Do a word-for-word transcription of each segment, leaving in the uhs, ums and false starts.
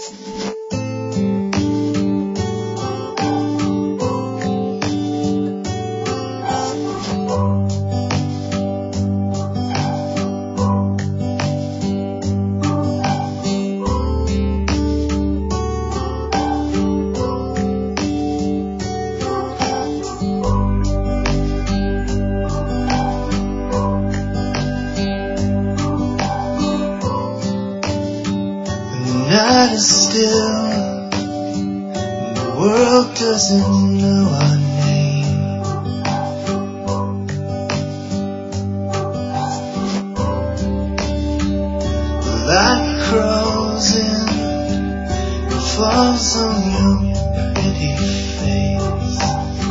Night is still, the world doesn't know our name. The light crawls in and falls on your pretty face.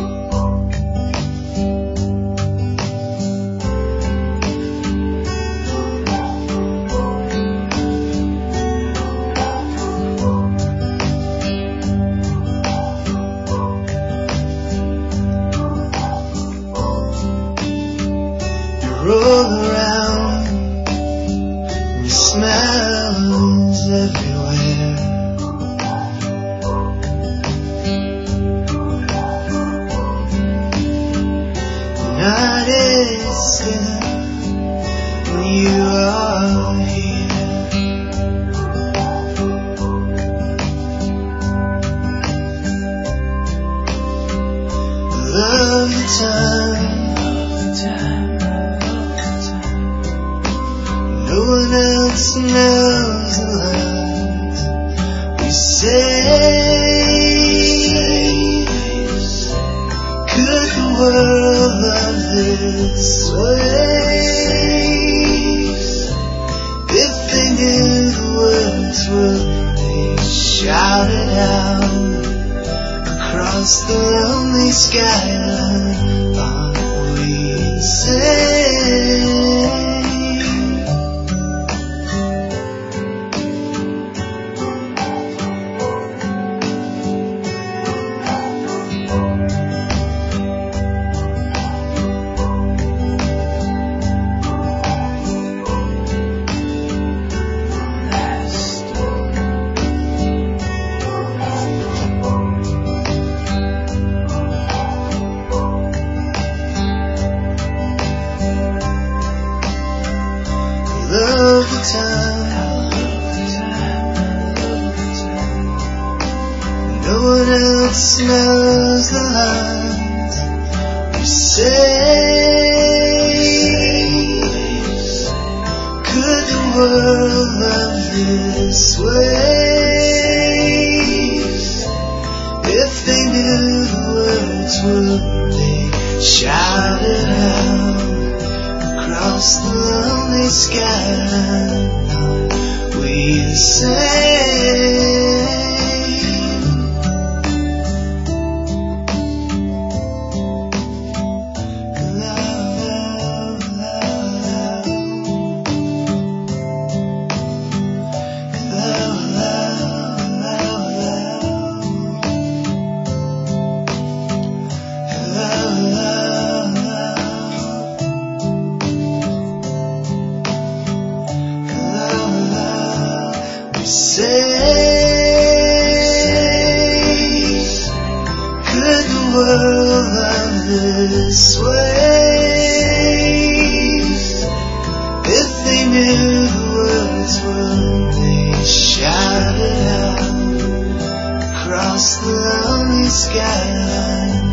Roll around, and your smell is everywhere. The night is still when you are here. I love the time. No one else knows the lies we say. Could the world love this way? If they knew the words would they shout it out across the lonely skyline? Aren't we insane? Love the time. No one else knows the lines we say. Could the world love this way? If they knew the words, would they shout it out across the lonely skyline? Are we the same? Love, love, love. Love, love, love, love. Love, love, love. Say, could the world love this way? If they knew the words, would they shout it out across the lonely skyline?